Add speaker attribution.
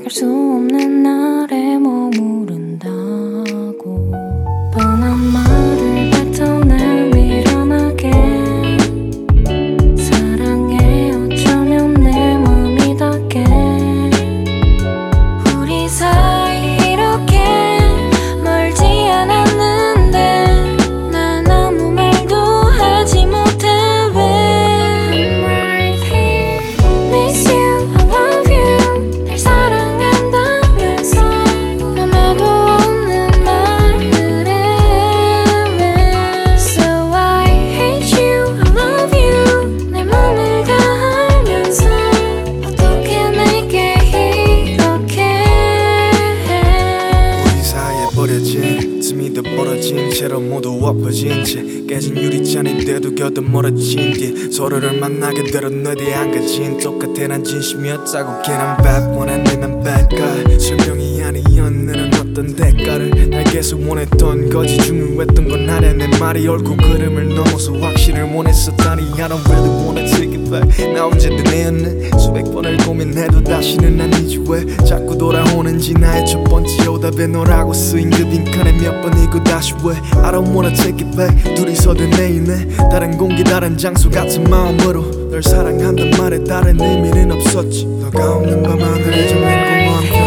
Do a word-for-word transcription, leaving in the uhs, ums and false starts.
Speaker 1: 알 수 없는 날에 머무른다고 뻔한 말을 뱉어내 미련하게 사랑해 어쩌면 내 맘이 닿게 우리 사이 이렇게 멀지 않았는데 난 아무 말도 하지 못해 왜 I'm right here miss you I love you 날 사랑한다면서 아무도 없는 말을 해 왜 So I hate you I love you 내 맘을 다 알면서 어떻게 내게 이렇게 해
Speaker 2: 우리 사이에 버려진 틈이 더 벌어진 채로 모두 엎어진 채 깨진 유리잔인데도 곁도 멀어진 뒤 서로를 만나게 되려 너에 안 가진 똑같아 난 진심이었다고 걔 난 bad one and 난 bad guy 설명이 아니었는 어떤 대가를 날 계속 원했던 거지 중요했던 건 나래 내 말이 얼굴 그림을 넘어서 확신을 원했었다니 I don't really wanna take it back 나 언제든 애였네 수백 번을 고민해도 다시는 아니지 왜 자꾸 돌아오는지 나의 첫 번째 오답에 너라고 쓰인 그 빈칸에 몇 번이고 다시 왜 I don't wanna take it back 둘이서 된 애인네 다른 공기 다른 장소 같은 마음으로 널 사랑한단 말에 다른 의미는 없었지 너가 없는 밤하늘에 좀 맹공한